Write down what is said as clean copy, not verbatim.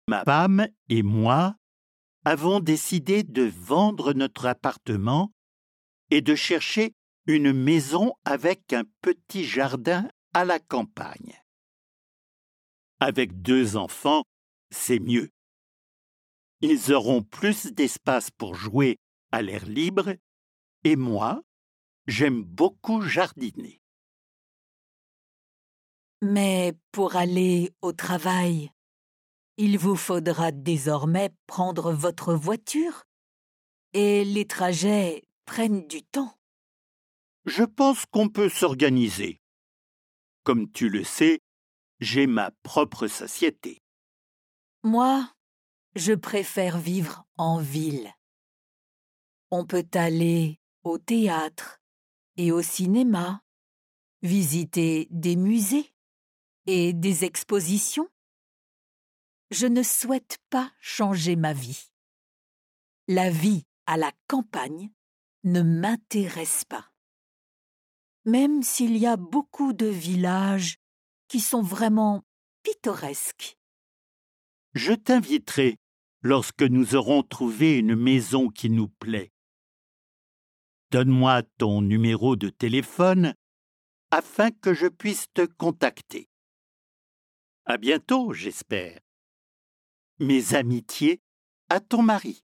Ma femme et moi avons décidé de vendre notre appartement et de chercher une maison avec un petit jardin à la campagne. Avec 2 enfants, c'est mieux. Ils auront plus d'espace pour jouer à l'air libre et moi, j'aime beaucoup jardiner. Mais pour aller au travail, il vous faudra désormais prendre votre voiture et les trajets prennent du temps. Je pense qu'on peut s'organiser. Comme tu le sais, j'ai ma propre société. Moi, je préfère vivre en ville. On peut aller au théâtre et au cinéma, visiter des musées et des expositions. Je ne souhaite pas changer ma vie. La vie à la campagne ne m'intéresse pas. Même s'il y a beaucoup de villages qui sont vraiment pittoresques. Je t'inviterai lorsque nous aurons trouvé une maison qui nous plaît. Donne-moi ton numéro de téléphone afin que je puisse te contacter. À bientôt, j'espère. Mes amitiés à ton mari.